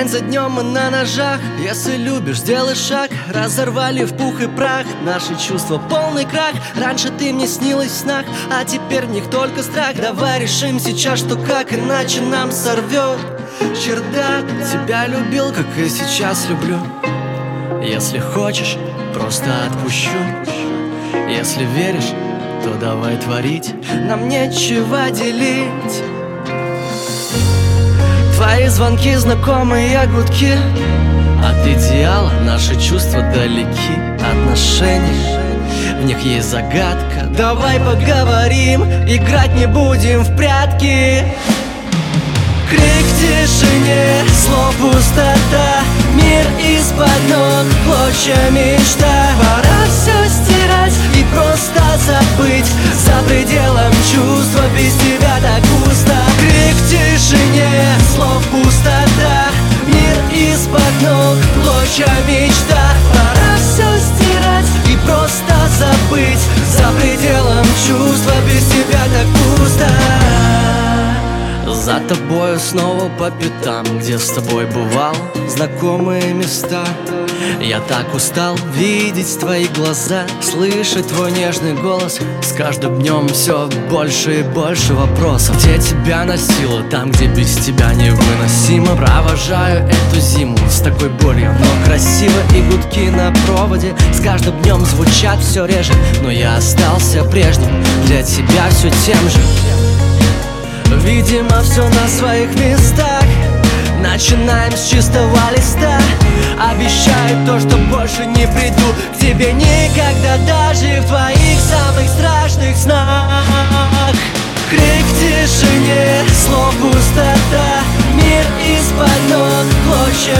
День за днем мы на ножах. Если любишь, сделай шаг. Разорвали в пух и прах наши чувства, полный крах. Раньше ты мне снилась в снах, а теперь в них только страх. Давай решим сейчас, что как, иначе нам сорвет чердак. Тебя любил, как и сейчас люблю. Если хочешь, просто отпущу. Если веришь, то давай творить. Нам нечего делить. Твои звонки, знакомые гудки. От идеала наши чувства далеки. Отношения, в них есть загадка. Давай поговорим, играть не будем в прятки. Крик в тишине, слов пустота. Мир из-под ног, клочья мечта. Пора все стирать и просто забыть. За пределом чувства, без тебя так пусто. Крик в тишине, слов пустота. Мир из-под ног, клочья мечта. Пора все стирать и просто забыть. За пределом чувства, без тебя так пусто. За тобою снова по пятам, где с тобой бывал, знакомые места. Я так устал видеть твои глаза, слышать твой нежный голос. С каждым днем все больше и больше вопросов. Где тебя носило, там, где без тебя невыносимо. Провожаю эту зиму с такой болью, но красиво. И гудки на проводе с каждым днем звучат все реже. Но я остался прежним, для тебя все тем же. Видимо, все на своих местах. Начинаем с чистого листа. Обещаю то, что больше не приду к тебе никогда, даже в твоих самых страшных снах. Крик в тишине, слов пустота. Мир из-под ног, клочья